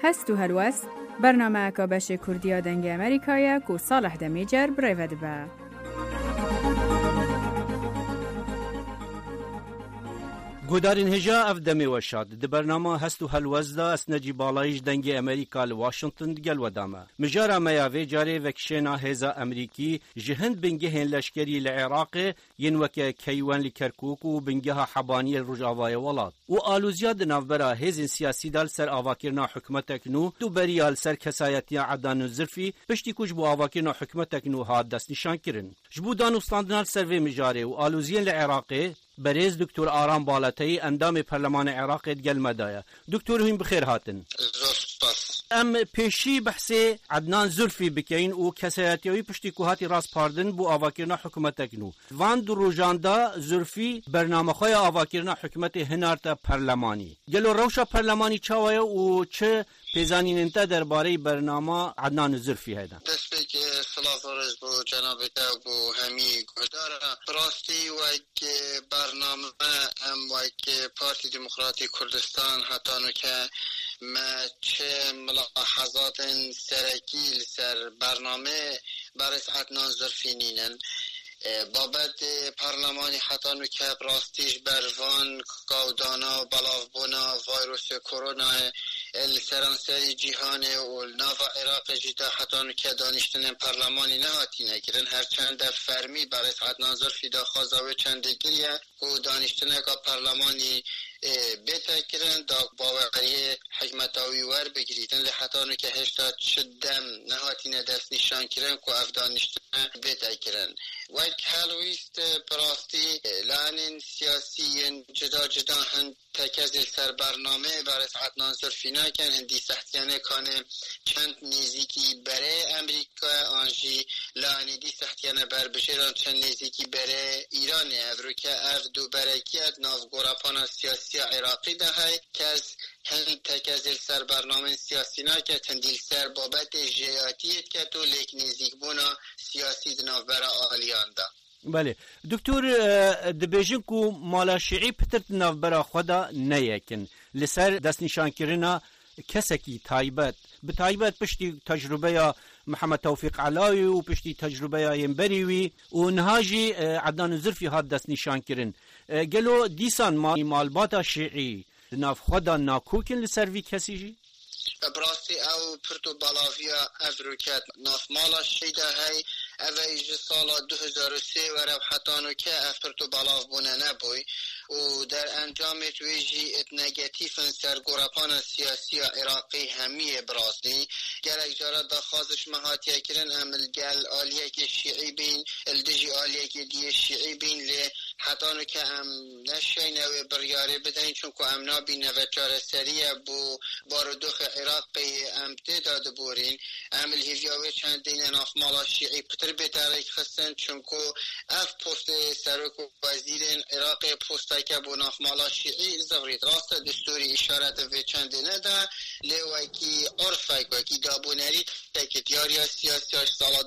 هست و هلوست برنامه که بشه کردیا دنگ امریکایه که صالح دمیجر برایود به. گودارین هجا اف دمی وشاد د برنامه هست و هلوزدا اسنجی بالایش دنگ امریکا لواشنطن گل ودامه مجارا میاوی جاری وکشنا هزا امریکی جهند بنگه لشکری لعراق ینوک کیوان لکرکوک و بنگه حبانی رجاوای ولاد و آلوزیاد نوبرا هزین سیاسی دال سر آواکرنا حکمتک نو دو بریال سر کسایتی عدان زرفی پشتی کج بو آواکرنا حکمتک نو هاد دست نشان کرن جبو دانوستاندنال سروی مجاری و آلوزیان لعراقی بريز دكتور آرام بالاتي اندام برلمان عراق دقل مدايا دكتور هين بخير هاتن ام پیشی بحث عدنان زلفی بکین و کسایتیوی پشتی کوهاتی راس پاردن بو آواکرنا حکومت کنو وان دو روزاندا زلفی برنامه خواه آواکرنا حکومت هنارتا پرلمانی گلو روشا پرلمانی چاوه و چه پیزانین انتا درباره برنامه عدنان زلفی هیدن دست بک صلاح ورز بو جناب تا بو همی گهدارا براستی وک برنامه ام وک پارتی دموکراتی کردستان حتانو که ما چه ملاحظات سرکی سر برنامه برای عدنان زرفی نینن بابت پارلمانی حتی نکه براستیش بروان کودانا بلافبونا ویروس کرونا سرانسری جهان و ناو عراق جدا حتی نکه دانشتن پارلمانی نهاتی نگیرن هرچند در فرمی برای عدنان زرفی دا خوازاوه چنده گریه و دانشتن که پارلمانی بهتر کردن دا باوری حکمتاوی ور بگیریدن لحظه نو که هشتا شدم نهاتی ندست نشان کردن که افدانشتن بهتر کردن وقت حلویست براستی لعنین سیاسی جدا جدا هند تکزل سر برنامه برای عدنان زرفی نکن هندی سختیانه کانه چند نزیکی برای امریکا آنجی لعنی دی سختیانه بر بشیران چند نزیکی برای ایران افرو که اف دو برکیت نافگوراپانا سیاسی عراقی ده های که از هند تکزل سر برنامه سیاسی نکن تندیل سر بابت جیاتیت که تو لیک نزیک بونا سیاسی دناف برا آلیان ده بله دکتور دبیجن کو مالا شیعی پترت ناف برا خدا نیکن لسر دست نشان کرنا کسکی تایبت به تایبت پشتی تجربه یا محمد توفیق علاوی و پشتی تجربه یا ینبریوی و نهاجی عدنان زرفی هاد دست نشان کرن گلو دیسان مالباتا شیعی ناف خدا ناکوکن لسر وی کسی جی؟ براستی او پرتو بالاویا افروکت ناف مالا شیده های اویج سال 2003 و رو حتانو که اف پرتو بالاو بونه نبوی و در انجام تویجی ات نگتیفن سرگوراپان سیاسی عراقی همیه براستی گل اجارت دا خازش مهاتیه کرن عمل گل آلیه که شیعی بین الدجی آلیه که دیه شیعی بین لی حتانو که ام نشینه و بریاره بدن چون که ام نابینه و چاره سریه بو باردوخ عراقی ام تداد بورین عمل هیویاوی چند دین ناف مالا شیعی پتر بهتره خستن چون که اف پست سرک وزیر عراق پست که بو ناف مالا شیعی زورید راست دستوری اشارت و چند نده لیوکی عرفه که دابونری تکتیاری سیاسی سال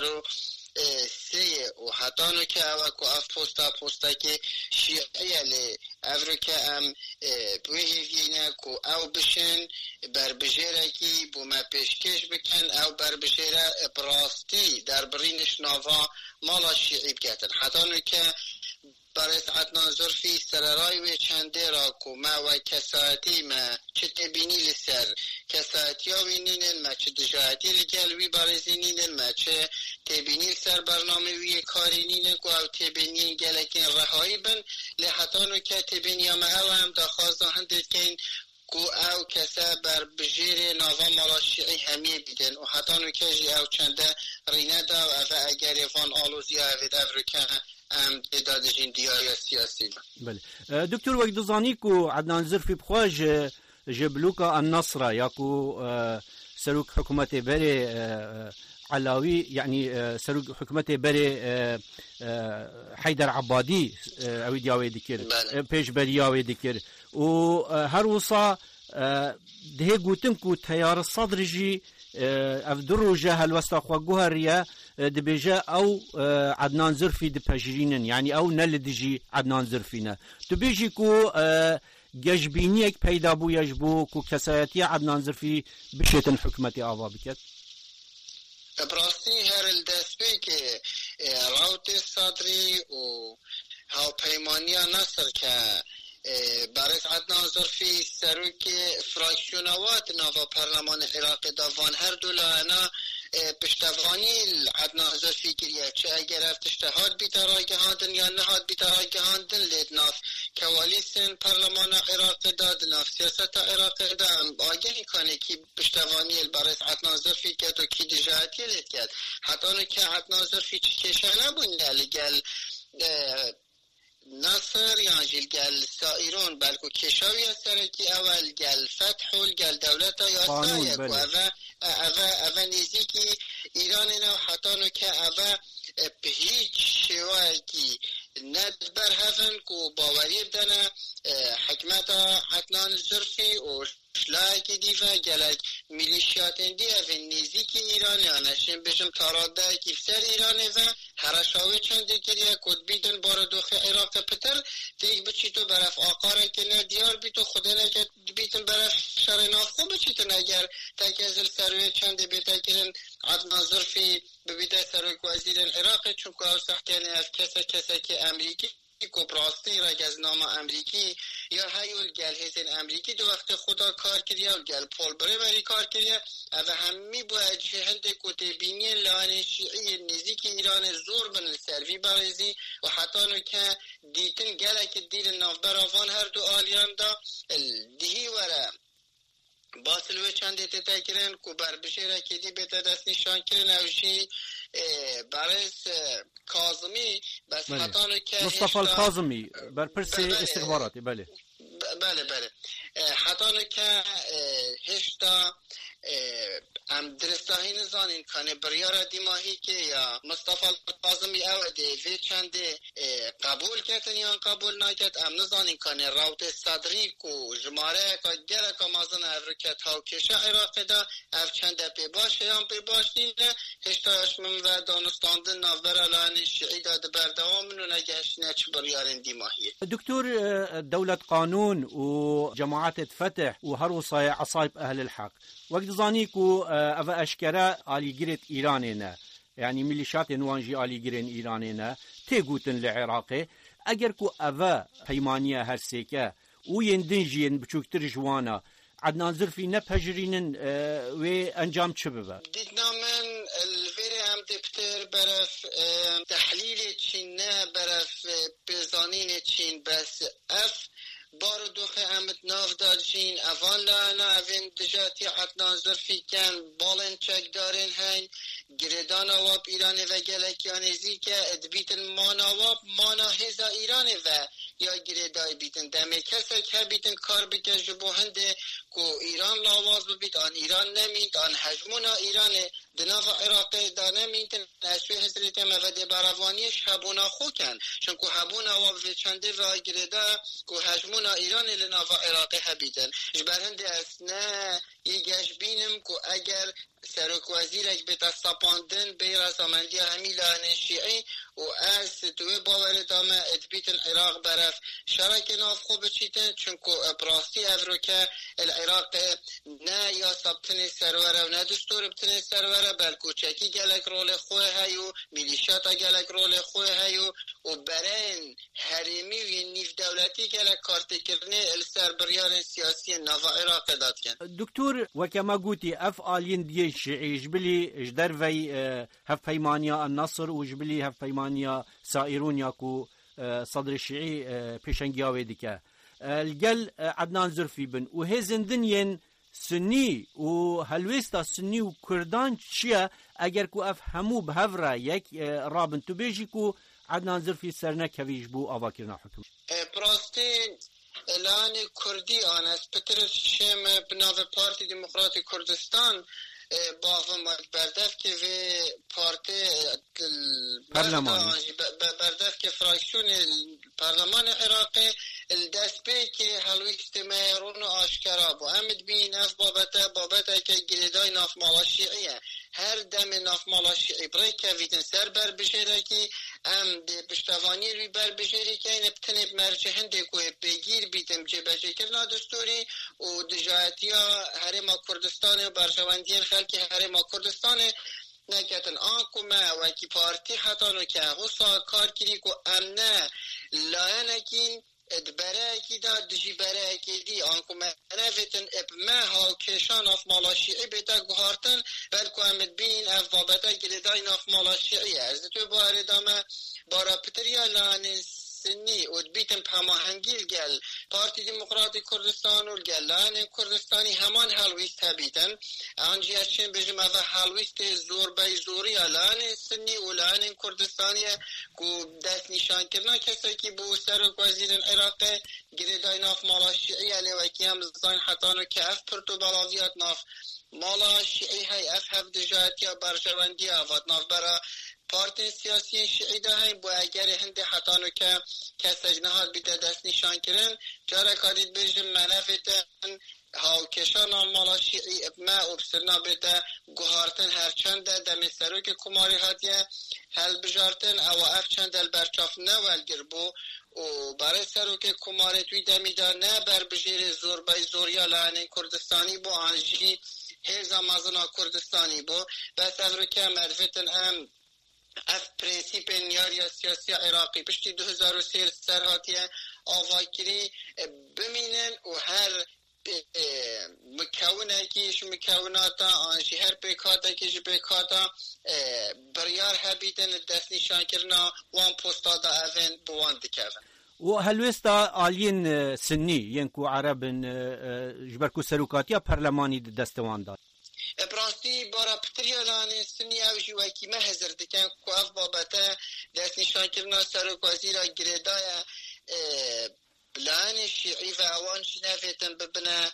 2003 و حتی نو که اوکو اف پستا که شیعه لی افرو که ام بویهیوینه که او بشن بر بجیره که بو ما پیشکش بکن او بر بجیره براستی در برینش ناوا مالا شیعی بکتن حتی نو که برای عدنان زرفی سررای و چنده را که ما و کساتی ما چه تبینی لسر کساتی ها وینین ما چه دجاعتی لگلوی برای زینین ما چه تبینی سر برنامه وی کاری نینن که او تبینی گلکین رهایی بن لحطانو که تبینی ما او هم داخوازا هندید که کو او کسا بر بجیر ناوا مالا شیعی همیه بیدن و حتی نکجی او چنده رینه دا و اگر یفان آلوزی اوید افرکن ام دادجین دیاری سیاسی بله دکتر وقت دزانی کو عدنان زرفی بخواج جبلوکا النصرة یاکو سروک حکومت بری علاوی یعنی سروک حکومت بری حیدر عبادی اوی دیاوی دکر پیش بریاوی دکر و هر وصا ده گوتن کو تیار صدر جی افدرو جهل وسط خواجوها ريا دبيجا او عدنان زرفي دباجرينن يعني او نلدجي عدنان زرفينا تبيجي كو گەشببینیەک پەیدا بوویەش بوو و کەسایەتی عەدنان زرفی بشێتن حکومەتی ئاوا بکات؟ براستی هر الدسته که راوت صدری و هاوپەیمانیە نەسر کە بەڕێز عەدنان زرفی سەرۆک فراکسیۆنەوات ناڤە پەرلەمانە عێراقی داوان هەردوو لایەنە پشتەوانی عەدنان زرفی کردیە چه ئەگەر ئەف تشتە هات بیتە ڕاگەهاندن یان نەهات بیتە ڕاگەهاندن لێت ناف کەوالیسن پەرلەمانە عێراقیدا دناف سیاسەتە عێراقیدا ئاگەهی کانێکی پشتەوانی بەڕێز عەدنان زرفی کرد و کی دژایەتی لێت کرد حتانو کە عەدنان زرفی چ کێشە نەبوونە لەگەل نصر يعني جل سائرون بالكو كشاوية سركي أول جل فتح جل دولة ياسايك وأفا نزيكي إيراننا وحطانو كأفا بهيج شواكي ندبر هفن كو باوري بدنا حكمتا عدنان الزرفي وشلاكي ديفا جلك ميليشياتين دي أفن نزيكي إيراني أنا شين بشم تارادا كيف سر إيراني فا هرشاوي چند كريا كود بيدن باردوخ عراق پتر تيك بچيتو برف آقاره كنا ديار بيتو خودنا که بيتن برف شرناخو بچيتن اگر تاكازل سروي چند بيتا كرن عدنان زرفي ببيتا سروي وزير العراق چونكو او سحتياني اف كسا كي امريكي کو براستی را گزنامه امریکی یا هیول گل هیزن امریکی دو وقت خدا کار کریا و گل پول بری کار کریا و همی باید هند کتبینی لان شیعی نزدیک ایران زور بن سروی برزی و حتی نو که دیتن گلک دیل نافبرافان هر دو آلیان دا دیهی وره باسلوه چند تتکرن کو بر بشیره که دی بتا دست نشان کرن اوشی برز کاظمی بس حتی که مصطفى الكاظمي برپرسی استخباراتی بله حتی که هشتا ام درستاهی نزانین کانه بریار دیماهی که یا مصطفى الكاظمی اوده وی چنده قبول کتن یا قبول نکت ام نزانین کانه راوت صدری کو جماره که گره که مازن افرکت ها و کشه عراق دا اف چنده پی باشه یا پی باش نینه هشتاش من و دانستاندن نافبر الان شیعی داد بردوام منو نگهش نچ بریارن دیماهی دكتور دولة قانون وجماعات فتح وهروصايا عصايب أهل الحق وقت ظانيكو أفا أشكرا آلي جريت إيرانينا يعني ميليشيات نوانجي آلي جرين إيرانينا تيغوتن لعراقي أجركو أفا بيمانيا هرسيكا ويندنجين بچوكتر جوانا عدنان زرفي نبهجرين وانجام تشببا ديتنا من الفيري هم دبتر برف تحليل تشين برف بزانين تشين بس اف باردوخ امت ناف دادشین اوان لانا اوین دجاتی عدنان زرفی کن بالن چک دارن هین گردان آواب ایران و گلکیانیزی که ادبیتن مانا هزا ایران و یا گردای بیتن دمه کسا که بیتن کار بکش جبو هنده که ایران لاواز ببیت آن ایران نمید آن حجمونا ایران دناف عراقی دا نمیدن نشوی حضرت مفده براوانیش هبونا خو کن چون که هبونا وابد چنده و گردا که حجمونا ایران لناف عراقی هبیدن جبر هنده اسنا یگش بینم که اگر سرک وزیرک به تستاپاندن به رسامندی همی لحن شیعی و از توی باور دامه ادبیت العراق برف شرک ناف خوب چیتن چونکو براستی افرو که العراق نه یا سبتن سروره و نه دستور بتن سروره بلکو چکی گلک رول خواه هیو میلیشاتا گلک رول خواه هیو و برین حریمی و نیف دولتی گلک کارتی کرنه السر بریار سیاسی ناف عراق داد کن دكتور وكما قلتي أفعالين دي الشيعي جبلي جدر في هف بيمانيا النصر وجبلي هف بيمانيا سائرون ياكو صدر الشيعي بيشنجياوي ديكا الجل عدنان زرفي بن وهزن دنيا سني وهلويستا سني وكردان شيا اگر كو افهمو بهفرا يك رابن تبيجي كو عدنان زرفي سرنا كفيش بو اواكرنا حكم براستي الان کردی آن از پتر شم بناو پارتی دموکراتی کردستان باغ بردف که و پارتی بردف که فراکسیون پارلمان عراقی دست به که حلویست مهرون آشکارا با امد بین اف بابتا که گریدای ناف مالا شیعیه هر دم ناف مالا شیعی برای که ویدن سر بر بشه که ام ده پشتوانی روی بر بجری که این بتنب مرجع هنده که بگیر بیتم جبهه کرنا دستوری و دجایتی ها هرم کردستان و برشواندین خلک هرم کردستان نکتن آنکو ما وکی پارتی حتی نو که غصا کار کری که امنه لایه ادبره کی دا دجی بره کی دی آنکو ما نفتن اب ما ها کشان اف مالا شیعی بیتا گهارتن بلکو امد بین اف بابتا گرداین اف مالا شیعی از تو باره دامه بارا پتریا لانه سنی و بیتم پماهنگیل گل پارتی دموکراتی کردستان و گل لانه کردستانی همان حلویست هبیتن آنجی اچین بجم اوه حلویست زور بای زوری لانه سنی و لانه کردستانی کو دست نشان کرنا کسی که بو سرک وزیر عراق گردای ناف مالا شیعی علی وکی هم زاین حتانو که اف پرتو بلاویات ناف مالا شیعی های اف هف دجایت یا برشوندی آفاد ناف برا پارتی سیاسی شیعی ده های بو اگر هنده حتانو که کسج نهاد بیده دست نشان کرن جاره کارید بجم منفتن هاوکشان مالا شیعی ابما و بسرنا بیده گوهارتن هرچنده دمی سروک کماری هاتیه هل بجارتن او اف چند البرچاف نوال گربو و برای سروک کماری توی دمیده نه بر بجیر زور بای زوریا لعنی کردستانی بو آنجی هیزا مازنا کردستانی بو بس از رو که مرفتن هم اف پرنسیپ نیاری سیاسی عراقی پشتی 2003 سرهاتیه آواکری بمینن و هر مکونه کیش مکوناتا آنشی هر پیکاتا کیش پیکاتا بریار هبیدن دست نشان کرنا وان پوستا دا اوین بوان دکوین و هلوستا آلین سنی ینکو عربن جبرکو سروکاتیا پرلمانی دستوان داد براستی بارا پتریا لانه سنی اوشی وکی مهزر دکن که اف بابتا دست نشان کرنا سروک وزیرا گریدای لانه شیعی و اوانش نفتن ببنه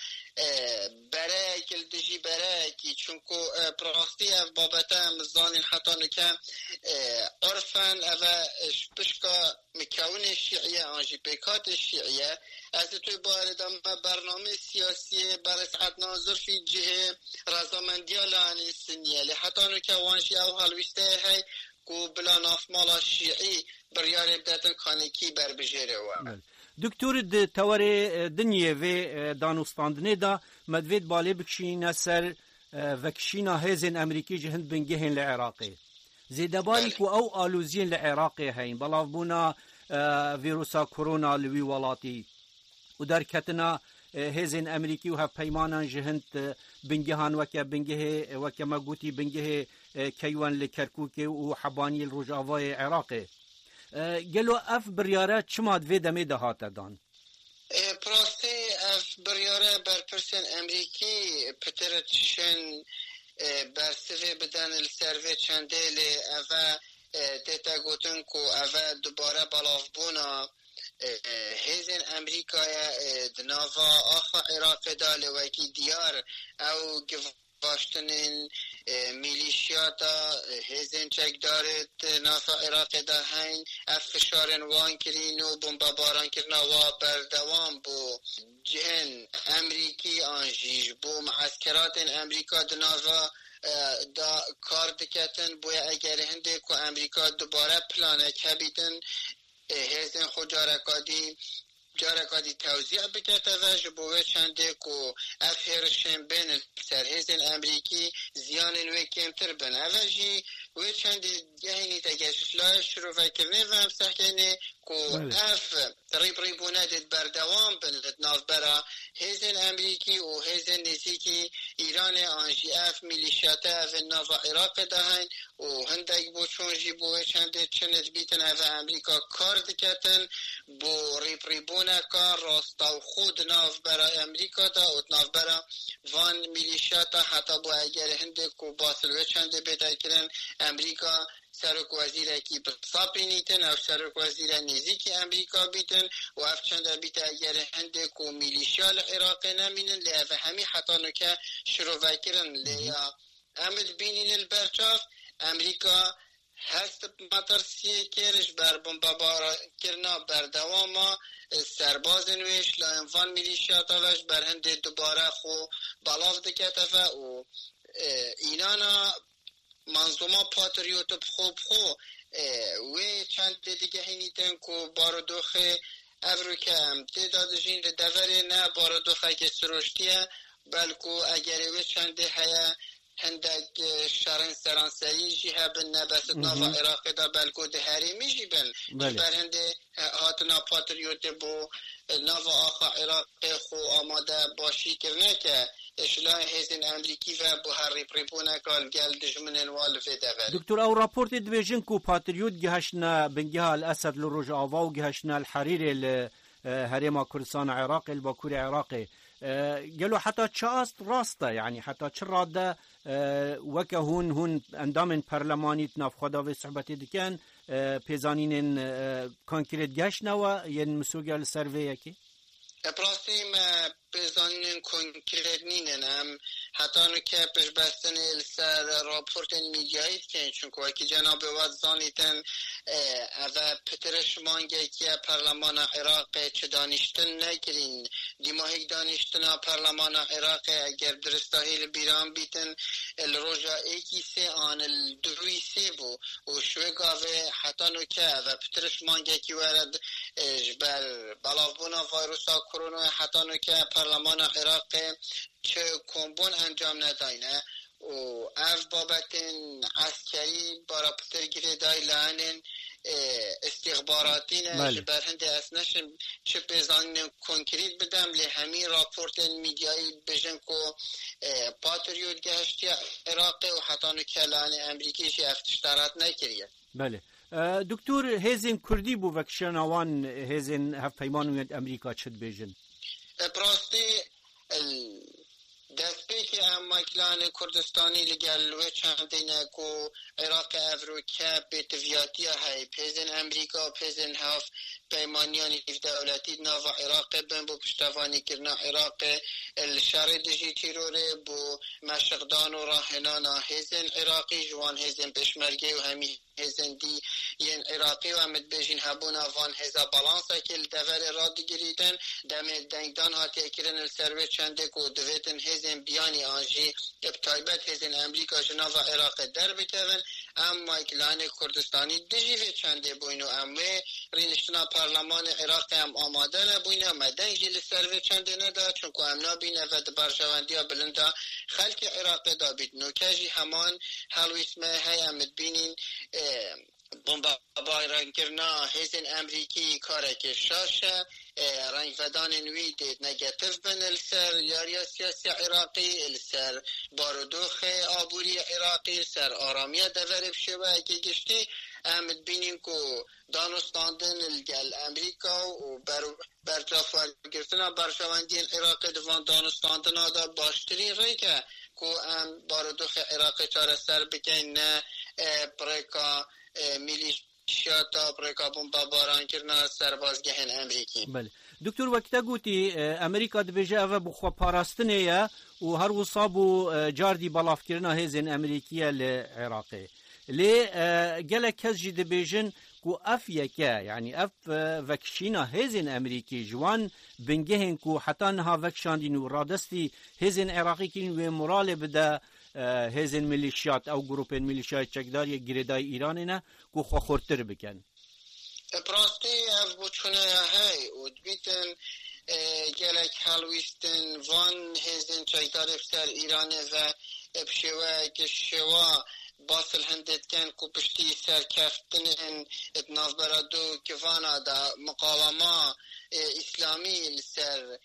برای کل دجی برای کی چونکو براستی اف بابتا مزانین حتی نکم عرفن او پشکا مکون شیعیه آنجی پیکات شیعیه از توی باردم برنامه سیاسی برس عدنا ظرفی جه رضامندی لانه سنیه لی حتی نکم وانشی او حلویسته های کو بلا ناف مالا شیعی بریار بدتن کانکی بر بجیره و دکتور تور دنیه و دانوستاندنه دا مدوید بالی بکشین سر وکشینا هزین امریکی جهند بنگهن لعراقی زیدباری کو او آلوزین لعراقی هین بلاف بونا ویروسا کرونا لوی ولاتی و در کتنا هزین امریکی و هف پیمانان جهند بنگهان وکه مگوتی بنگه کیوان لکرکوک و حبانی الرجاوای عراقی گلو اف بریاره چما دوی دمی ده هاته دان؟ پراستی اف بریاره برپرسن امریکی پترتشن برسوه بدن السروه چنده لی اوه دیتا گوتن که اوه دوباره بلاف بونا هیزن امریکای دناوا آخوا عراق داله وکی دیار او باشتنین میلیشیاتا هزین چک دارد ناسا عراق دا هین افشارن وان کرین و بمبا باران کرنا و بردوام بو جهن امریکی آنجیج بو معسکرات امریکا دناوا دا کار دکتن بوی اگر هنده که امریکا دوباره پلانک هبیدن هزین خود جارکادی توزیع بکرده و جبوه چنده که افهرشن بین سرهزین امریکی زیان نوی کمتر بن اوجی و چنده گهینی تگشش لای شروع وکرنه و همسح کنه که اف ریبونه دید بردوام بند ناف برا هزین امریکی و هزین نزیکی ایران آنجی اف میلیشیاته اف ناف عراق دهن و هندک بو چونجی بوه چنده چند بیتن اف امریکا کار دکتن بو ریبونه کار راستا و خود ناف برا امریکا دا و ناف برا وان میلیشیاته حتی بو اگر هنده که باسلوه چنده بیتا کرن امریکا سرک وزیر کی بصابی نیتن او سرک وزیر نزیکی امریکا بیتن و اف چنده بیت اگر هنده کو میلیشیال عراق نمینن لی و همی حتی نکه شروع وکرن لیا امد بینین البرچاف امریکا هست مطرسیه کرش بر بمبابارا کرنا بردواما سرباز نویش لانوان میلیشیاتا وش بر هنده دوباره خو بلاف دکتفه و اینانا منظومه پاتریوت خوب خو و چند دیگه هنیدن که باردوخه افروکه هم تعدادشین دور نه باردوخه که سروشتیه بلکه اگر و چند هیا هندک شرن سرانسری جی هبن نبست ناوا عراق دا بلکه ده هریمی جی بن بر هنده هاتنا پاتریوت بو ناوا آخا عراق خو آماده باشی کرنه که اشلاح هزین امریکی و بو هر ریپریبونه کال گل دجمنن والفه دور دکتور او راپورت دویژن کو پاتریوت گهشنا بنگها الاسد لروج آوا و گهشنا الحريري لهرم كردستان عراق الباكور عراقي قالوا حتى تشاست راسته يعني حتى تشراده وكا هون اندام برلماني تناف خدا و صحبت دكان پیزانین کنکریت گشنا و ین مسوگل سروی کی پراستی ما پیزانین کنکریت نینم حتی نکه پیش بستن سر راپورت میدیایی که چون که جناب واد زانیتن اوه پترش مانگه که پرلمان عراق چه دانشتن نگرین دیماهی دانشتن پرلمان عراق اگر درستاهی بیران بیتن الروژا ایکی سه آن الدروی سه بو و شوه گاوه حتی نکه اوه پترش مانگه که ورد جبل بلافبونا ویروسا کرونا حتی نکه پرلمان عراق چه کنبون انجام نداینه و اف بابتن عسکری برا پتر گیره دای لعنن استخباراتین برهنده اسنشن چه پیزانین کنکریت بدم لی همین راپورت میدیایی بجن که پاتریوت گهشتی عراق و حتی نکلان امریکیش افتشتارات نکریه. بله دکتور هزین کردی بو وکشنوان هزین هف پیمانویت امریکا چد بیجن پراستی دستی که امکلان کردستانی لگل و چندینه که عراق افروکه به تویاتی های پیزن امریکا پیزن هف پیمانیان دولتی ناو عراق بن بو پشتوانی کرنا عراق الشر دجی تیروره بو مشقدان و راهنان هزن عراقی جوان هزن پشمرگه و همی هزن دی ین عراقی و امد بیجین هبون آوان هزا بالانسا که الدور را دیگریدن دم دنگدان هاتی کرن السروه چنده که دویتن هزن بیانی آنجی ابتایبت هزن امریکا جناو عراق در بکرن اما اکلان کردستانی دجیوه چنده بوینو اموه رینشتنا پارلمان عراق هم آماده نبوینه مدن جیل سروه چنده ندا چونکو امنا بینه و برشواندی ها بلنده خلق عراق دا بید نوکجی همان حلو اسمه های امد بینین بمبا رنگ کرنا هزین امریکی کاره که شاشه رنگ فدان نوی دید نگاتیف بن السر یاریا سیاسی عراقی السر بارودوخ آبوری عراقی سر آرامی دور بشوه که گشتی امد بینیم که دانستاندن الگل امریکا و برجافت گرفتن برشواندی عراق دوان دانستاندن آده باشترین ری که ام بارودوخ عراقی چاره سر بکن نه پریکا میلیشیاتا پریکا بمبا باران کرنا سربازگهن امریکی. بله دکتر وقتا گوتی امریکا دبیجه اوه بخوا پاراستنه یا و هر وصابو جاردی بلاف کرنا هزین امریکیه لعراقی لی گله کس جی دبیجن کو اف یکه یعنی اف وکشینا هزین امریکی جوان بنگهن کو حتی نها وکشاندین و رادستی هزین عراقی کین و مرال بده هزین میلیشیات او گروپین میلیشیات چکداری گریدای ایرانی نه کو خورتر بکن پراستی اف بچونه های و بیتن گلک حلویستن وان هزین چکدار بسر ایرانی و بشوه که شوه باصل هندت كان كوبشتي سر كافتن اتناف برادو كفانا دا مقاومة اسلامي لسر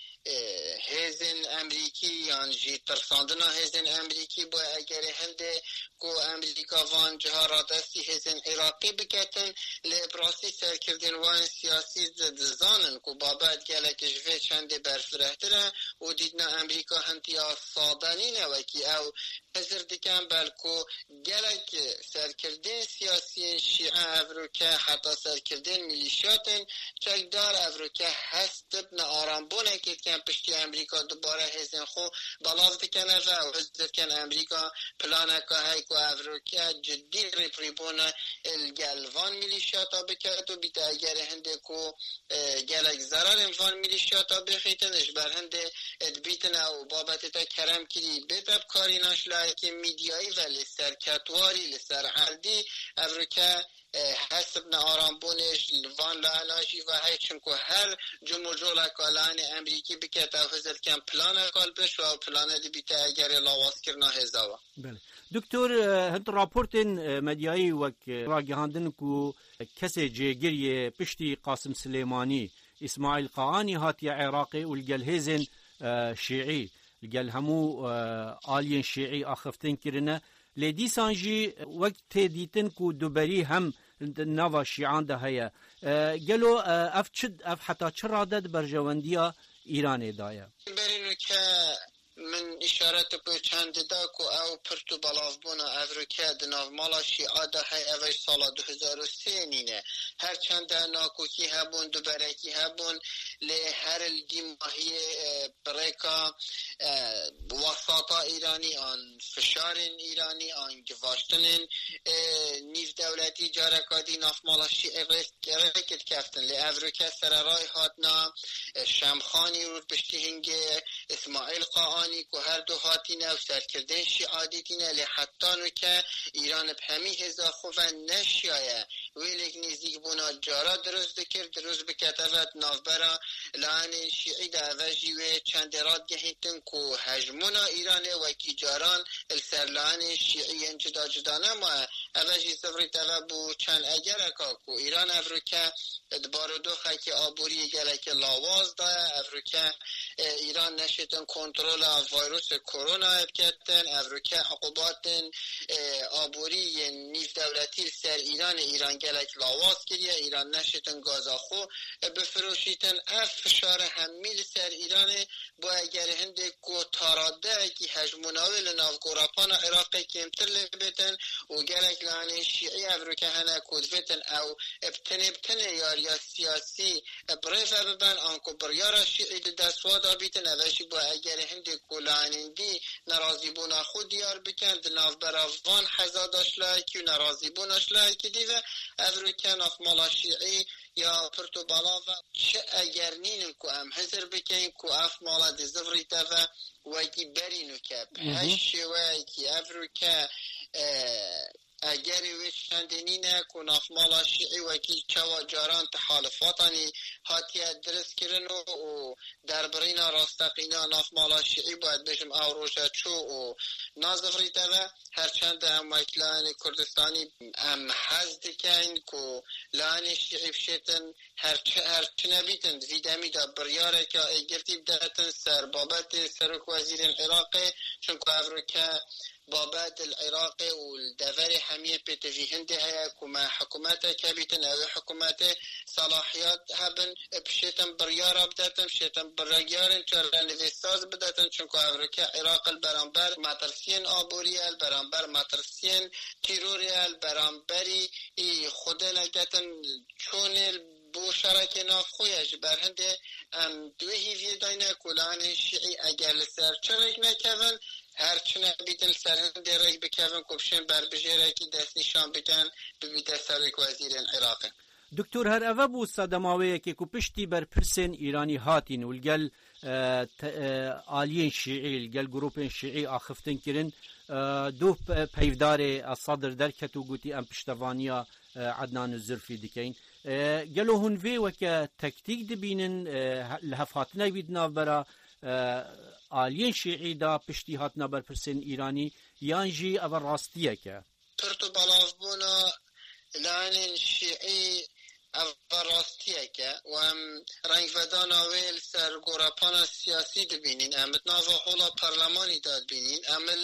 هزن امريكي يعني جي ترساندنا هزن امريكي بو اگر هنده كو امريكا وان جهارات اسي هزن عراقي بكتن لبراسي سر كردن وان سياسي زدزانن كو بابات گلك جوه چنده برفرهتره و دیدنا امريكا هنتيا صادانين وكي او حضر دکن بلکو گلک سرکردن سیاسی شیعه افروکه حتی سرکردن میلیشیاتن چکدار افروکه هست بنا آرامبونه که پشتی امریکا دوباره هزن خو بلاف دکنه و حضر کن امریکا پلانه که های که افروکه جدی ریپریبونه الگلوان میلیشیاتا بکرد و بیتا اگر هنده که گلک ضرر انوان میلیشیاتا بخیتنش بر هنده ادبیتن و بابت تا کرم کری بیتب کاری ناشلا که میدیایی و لسر کتواری لسر عردی افریکا حسب آرام بونش وان لعناشی و هی چونکو هر جمهور کالان امریکی بکت او هزت کم پلان کال بش و پلان دی بیت اگر لاواز کرنا هزاوا. بله دکتر هند راپورتن مدیایی وک راگهاندن کو کسی جگری پشتی قاسم سلیمانی اسماعیل قاعانی هاتی عراقی والجلهزن شیعی الجل همو آلین شیعی آخفتن کرنه لیدی سانجی وقت دیتن کو دوبری هم نوا شیعان ده هیا گلو اف حتی چرادت برجواندیا ایران دایا برینو که من اشارت به چند داکو او پرتو بلاف بونا افریکا دناو مالا شیعه ده های اوش سال 2003 نینه هر چند ناکوکی هبون دوبرکی هبون لی هر الدیماهی بریکا وساطا ایرانی آن فشارن ایرانی آن گواشتنن نیز دولتی جارکادی ناف مالا شیعه رکت کفتن لی افریکا سررای هاتنا شمخانی رو بشتی هنگه اسماعیل قاعانی که هر دو هاتینه و سرکردن شیعادیتینه لی حتی نو که ایران بهمی هزا خوفا نشیایه ویلیک نزدیک بونا جارا درست درست بکتفت نافبرا لعن شیعی ده وجیوه چند راد گهیتن که هجمونا ایرانه وکی جاران السر لعن شیعی انجدا جدانه ما اوجی سفری تفت بو چند اگر اکا که ایران افریکا ادبار دو خاکی آبوری گلک لاواز داره افریکا ایران نشیتن کنترل ویروس کرونا ابکتن افریکا عقوبات آبوری نیز دولتی سر ایران گلک لاواز کریه ایران نشیتن گازاخو بفروشیتن اف فشار همیل سر ایران با اگر هنده کو تاراده کی هجموناوی لناف گوراپان عراقی کمتر لبتن و گلک لعنی شیعی افریکا هنه کودفتن او ابتن یا سیاسی بریفه ببن آنکو بریارا شیعی دستواد آبیتن اوشی با اگر هنده کلانندی نرازی بونا خود دیار بکند ناف براوان حزاداش لایکی و نرازی بوناش لایکی دیوه افریکا ناف مالا شیعی یا پرتو بالا و چه اگر نینن که هم حضر بکنین که اف مالا دزفری تفه وکی برینو که هشی وکی افریکا اگر ویش چندینینه که ناف مالا شیعی وکی چوا جاران تحالفاتانی هاتیه درست کرن و دربرینا راستقینا ناف مالا شیعی باید بشم او روشا چو و نازفری تبه هرچند هم وکلان کردستانی هم حزد کن که لان شیعی بشیتن هرچه نبیتن ویدمی دا بریاره که گرتی بدهتن سر بابت سرک وزیر العراق چون که افریکا بابات العراق والدفر حمية بتفي هندي هيا كما حكومات كابيتن او حكومات صلاحيات هبن بشيتن بريارة بداتن بشيتن بريارن چرلن لفستاز بداتن چونكو افريكا عراق البرانبر ماترسين آبوريا البرانبر ماترسين تيروريا البرانبري خود نگتن چون بو شرک نافخویش بر هنده دوی هیوی داینه کلان شیعی اگر لسر چرک نکون هرچنه بیتن سرهن درک بکون کبشن بر بجیره که دست نشان بکن ببیت سرک وزیر العراق. دکتر هر اوه بو صدماویه که کپشتی بر پرسن ایرانی هاتین و الگل آلین شیعی الگل گروپین شیعی آخفتن کرن دو پیودار الصدر درکت و گوتی ام پشتوانیا عدنان الزرفی دکین گلو هنوی وکا تکتیک دبینن لحفاتنا بیدنا برا آلین شیعی دا پشتی هاتنا بر پرسن ایرانی یانجی اول راستیه که پرتو بلاف بونا لعن شیعی اول راستیه که و هم رنگ ودان آویل سر گوراپان سیاسی دبینین امتنا و حولا پرلمانی داد بینین امل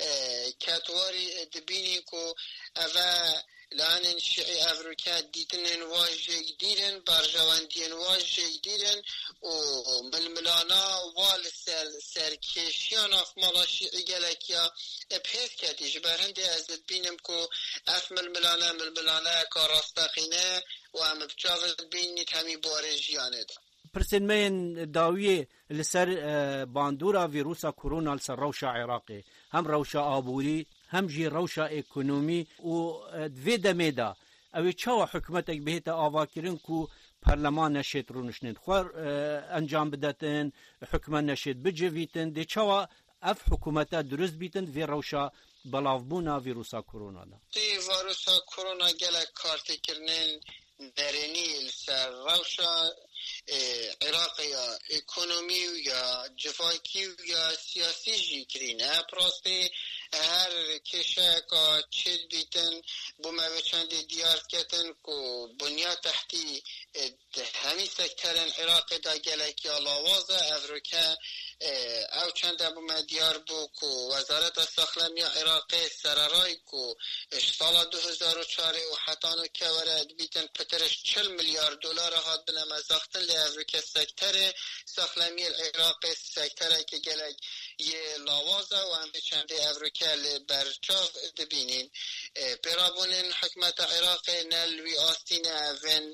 کتواری دبینین که اوه لعن شیعی افریکا دیتن واجه دیرن برجواندین واجه دیرن و ململانا وال سرکشیان اف مالا شیعی گلکیا اپیس کتیش برهنده ازد بینم که اف ململانا کاراستاقینه و هم بچاوت بینید همی بارجیانه دا پرسن من داویه لسر باندورا ویروسا کرونا لسر روشا عراقی هم روشا آبوری هم جی روشا اکونومی و دوی دمه دا اوی چاوا حکومتک بهتا آوا کرن که پارلمان نشید رو نشنید خوار انجام بداتن حکومت نشید بجویتن دی چاوا اف حکومتا درست بیتن وی روشا بلاوبونا ویروسا کرونا دا ویروسا کرونا گلک کارتی کرنن نرینی سر روشا عراق یا اکونومی یا جفاکی یا سیاسی جی کرینه پراستی هر کشه که چه دیتن بومه چند دیار کتن که بنیاد تحتی همی سکترن عراق دا گلکی آلاوازه افروکه او چند بومه دیار بو که وزارت ساخلمی عراق سرارای که سال 2004 و حتانو که ورد بیتن پترش 40 میلیارد دلار هات بنا مزاختن لافریکا سکتر ساخلمی العراق سکتر که گلک یه لاوازه و هم چند افریکا برچاف دبینین برابونن حکمت عراق نلوی آستین اوین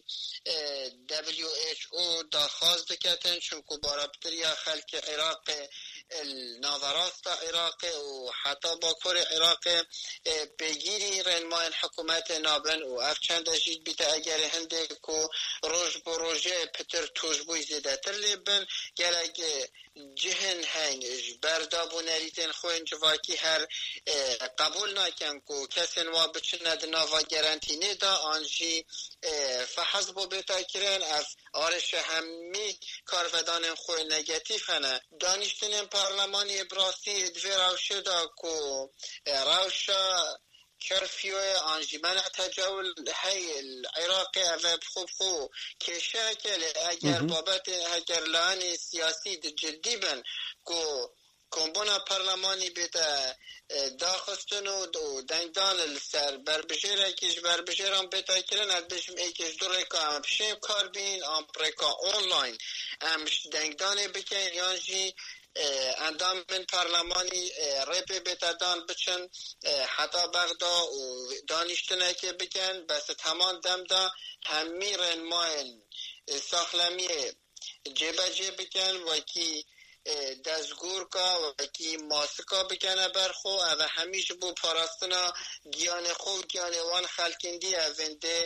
WHO داخواست دکتن چونکو بارابتریا خلق عراق ناوراست عراق و حتی باکور عراق بگیری رنمان حکومت نابن و اف چند جید بیت اگر هنده که روش بروژه پتر توش بوی زیده تر لیبن گلگ جهن هنگش بردابو نریتن خوین جواکی هر قبول نکن که کسین و بچند ناوا گرانتی ندا آنجی فحص بو بیتا کرن اف آرش همی کارفدان خوی نگتیف هنه دانشتن پارلمانی براسی دوی روشه دا که روشه کرفیو انجمن تجاول هی العراق و خوب خو که شکل اگر بابت اگر لان سیاسی جدی بن کو کمبونا پارلمانی بیتا داخستن و دنگدان السر بربجره کش بربجرم بیتا کرن ادشم ایکش دو ریکا هم پشیم کار بین ام پریکا آنلاین امش دنگدان بکن یانجی اندام من پارلمانی ریپ بیتادان بچن حتی بغدا و دانشتنه که بکن بس تمام دم دا همی رنمایل ساخلمی جبه بکن و کی دزگور کا و کی ماسکا بکنه برخو و همیش بو پاراستنا گیان خو گیان وان خلکندی اونده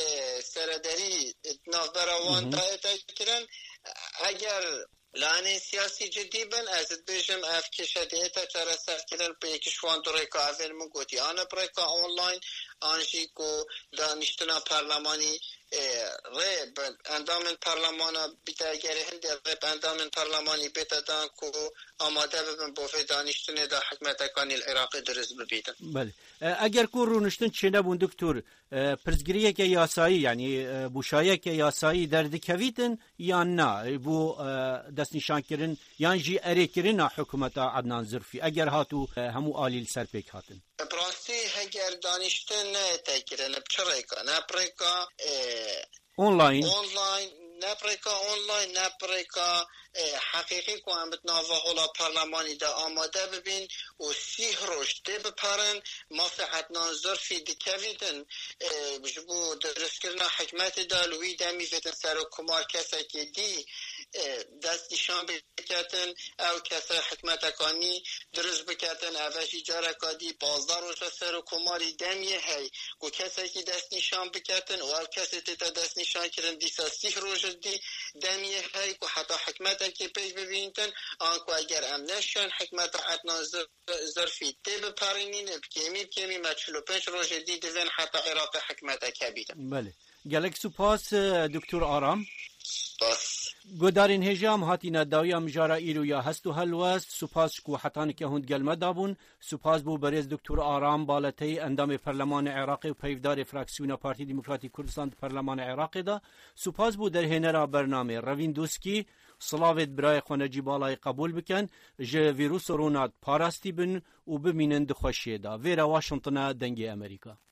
سردری نافبراوان تا کرن اگر لانه سیاسی جدی بن از بیشم اف کشده تا چرا سر کردن به یکیشوان دو ریکا اول من گوتی آن پریکا آنلاین آنجی کو دانشتنا پارلمانی ریب اندامن پارلمانا بیتا گره هنده ریب اندامن پارلمانی بیتا دان کو آماده ببن بوفه دانشتنه دا حکمتکانی العراق درست ببیدن. بله اگر کو رونشتن چه نبون دکتور پرزگریه که یاسایی یعنی بوشایه که یاسایی در دکویتن یا نه بو دست نشان کرن یعنی جی اره کرن حکومت عدنان ظرفی اگر هاتو همو آلیل سرپیک هاتن براستی اگر دانشتن نه تکرن بچریکا نه پریکا آنلاین نپریکا آنلاین نپریکا حقیقی که هم بتناوه حالا پارلمانی دا آماده ببین و 30 روش ده بپرن مصلحت ناظرفی دکویدن بجبو درست کرنا حکمت دا لوی دمی فتن سر و کمار کسا که دی دست نشان بکتن او کسا حکمت اکانی درست بکتن اوشی جارکا دی 12 روش سر و کماری دمیه هی و کسا که دست نشان بکتن و او کسی تا دست نشان کرن دیسا 30 روش دی دمیه هی که حتی حکمت که پیش ببینتن آنکو اگر امنشان حکمت عدنان ظرفی تی بپرینین بکیمی ما 45 روش دی دوین حتی عراق حکمت که بیدن. بله گلک سپاس دکتر آرام بس گودارین هجام هاتی نداویا مجارا ایرو یا هستو هلوست سپاس کو حتان که هند گلمه دابون سپاس بو بریز دکتر آرام بالتی اندام پارلمان عراق و پیفدار فراکسیون پارتی دموکراتیک کردستان پارلمان عراق دا سپاس بو در هنرا برنامه روین دوسکی صلاوت برای خونجی بالای قبول بکن جه ویروس رونات پاراستی بن و بمینند خوشیه دا ویرا واشنطن دنگی امریکا